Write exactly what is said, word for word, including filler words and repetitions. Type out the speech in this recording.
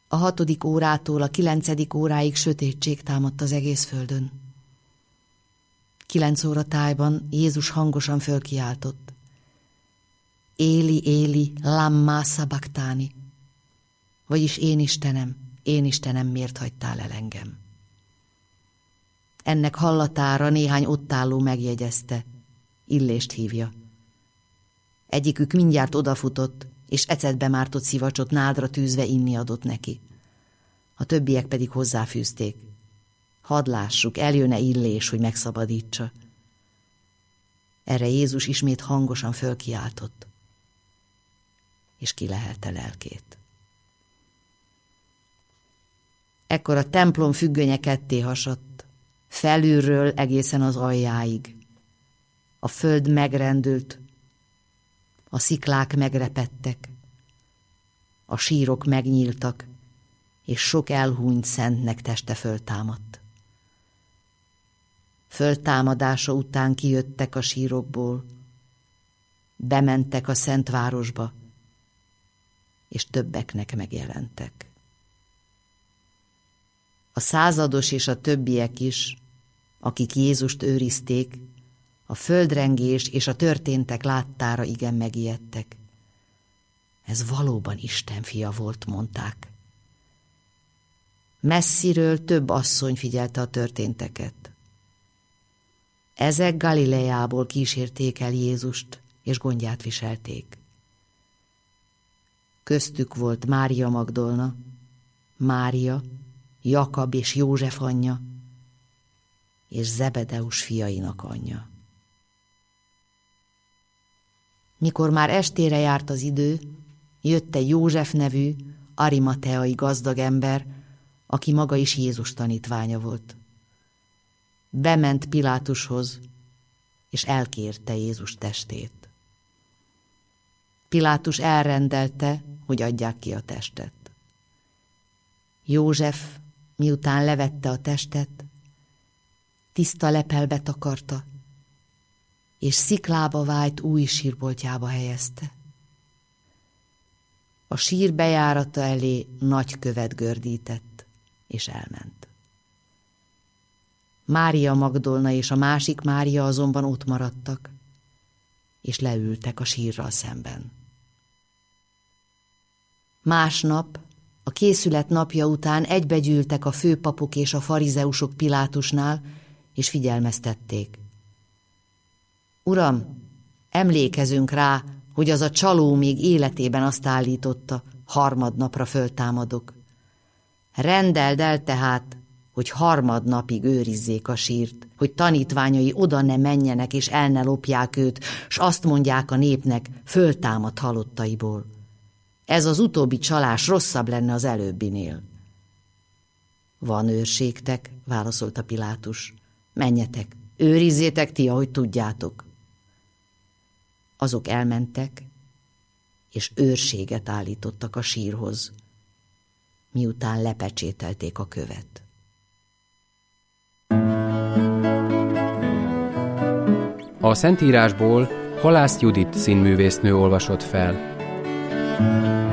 A hatodik órától a kilencedik óráig sötétség támadt az egész földön. Kilenc óra tájban Jézus hangosan fölkiáltott: Éli, Éli, lamma sabachthani, vagyis én Istenem, én Istenem, miért hagytál el engem? Ennek hallatára néhány ott álló megjegyezte: Illést hívja. Egyikük mindjárt odafutott, és ecetbe mártott szivacsot nádra tűzve inni adott neki. A többiek pedig hozzáfűzték: Hadd lássuk, eljön-e Illés, hogy megszabadítsa. Erre Jézus ismét hangosan fölkiáltott, és kilehelte lelkét. Ekkor a templom függönye ketté hasadt, felülről egészen az aljáig. A föld megrendült, a sziklák megrepedtek, a sírok megnyíltak, és sok elhunyt szentnek teste föltámadt. Föltámadása után kijöttek a sírokból, bementek a szent városba, és többeknek megjelentek. A százados és a többiek is, akik Jézust őrizték, a földrengés és a történtek láttára igen megijedtek. Ez valóban Isten fia volt, mondták. Messziről több asszony figyelte a történteket. Ezek Galileából kísérték el Jézust, és gondját viselték. Köztük volt Mária Magdolna, Mária, Jakab és József anyja, és Zebedeus fiainak anyja. Mikor már estére járt az idő, jött egy József nevű, arimateai gazdag ember, aki maga is Jézus tanítványa volt. Bement Pilátushoz, és elkérte Jézus testét. Pilátus elrendelte, hogy adják ki a testet. József, miután levette a testet, tiszta lepelbe takarta, és sziklába vájt új sírboltjába helyezte. A sír bejárata elé nagy követ gördített, és elment. Mária Magdolna és a másik Mária azonban ott maradtak, és leültek a sírral szemben. Másnap, a készület napja után egybegyűltek a főpapok és a farizeusok Pilátusnál, és figyelmeztették: Uram, emlékezünk rá, hogy az a csaló még életében azt állította, harmadnapra föltámadok. Rendeld el tehát, hogy harmadnapig őrizzék a sírt, hogy tanítványai oda ne menjenek és el ne lopják őt, s azt mondják a népnek, föltámad halottaiból. Ez az utóbbi csalás rosszabb lenne az előbbinél. Van őrségtek, válaszolta Pilátus. Menjetek, őrizzétek ti, ahogy tudjátok. Azok elmentek, és őrséget állítottak a sírhoz, miután lepecsételték a követ. A Szentírásból Halász Judit színművésznő olvasott fel.